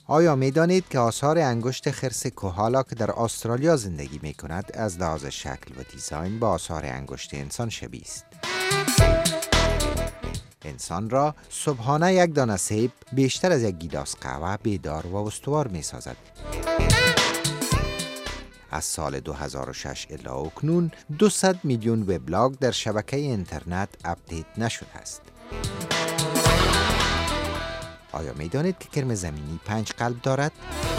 آیا می دانید که آثار انگشت خرس کوهالا که در استرالیا زندگی می کند از لحاظ شکل و دیزاین با آثار انگشت انسان شبیه است؟ انسان را صبحانه یک دانه سیب بیشتر از یک گیلاس قهوه بیدار و استوار می سازد. از سال 2006 الی اکنون 200 میلیون وبلاگ در شبکه اینترنت اپدیت نشده است. آیا می دانید که کرم زمینی 5 قلب دارد؟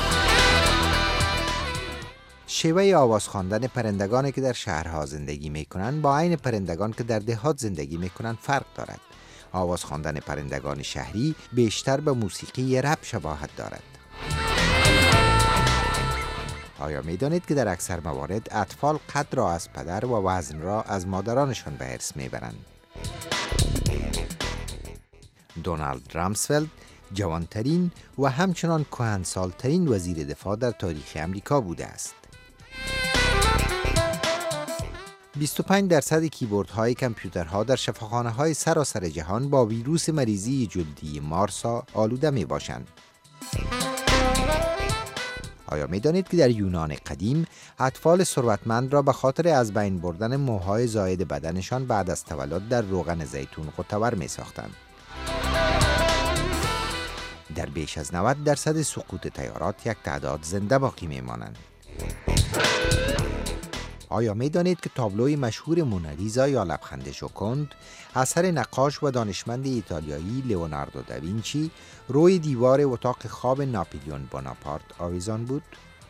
شیوه آواز خواندن پرندگانی که در شهرها زندگی می کنند با عین پرندگان که در دهات زندگی می کنند فرق دارد. آواز خواندن پرندگان شهری بیشتر به موسیقی رپ شباهت دارد. آیا می دانید که در اکثر موارد اطفال قد را از پدر و وزن را از مادرانشان به ارث می برند؟ دونالد رامسفلد جوانترین و همچنان کهنسالترین وزیر دفاع در تاریخ امریکا بوده است. 25% کیبوردهای کامپیوترها در شفاخانه‌های سراسر جهان با ویروس مریضی جلدی مارسا آلوده می باشند. آیا می دانید که در یونان قدیم اطفال ثروتمند را به خاطر از بین بردن موهای زائد بدنشان بعد از تولد در روغن زیتون قطور می ساختند؟ در بیش از 90% سقوط طیارات یک تعداد زنده باقی می مانند. آیا می دانید که تابلوی مشهور مونالیزا یا لبخند ژوکوند اثر نقاش و دانشمند ایتالیایی لئوناردو داوینچی روی دیوار اتاق خواب ناپلیون بوناپارت آویزان بود؟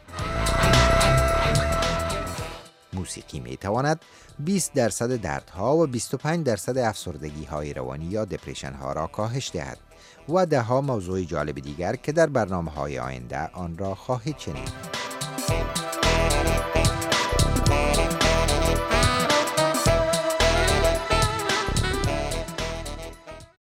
موسیقی می تواند 20% دردها و 25% افسردگی‌های روانی یا دپرشن ها را کاهش دهد و ده ها موضوع جالب دیگر که در برنامه‌های آینده آن را خواهید شنید.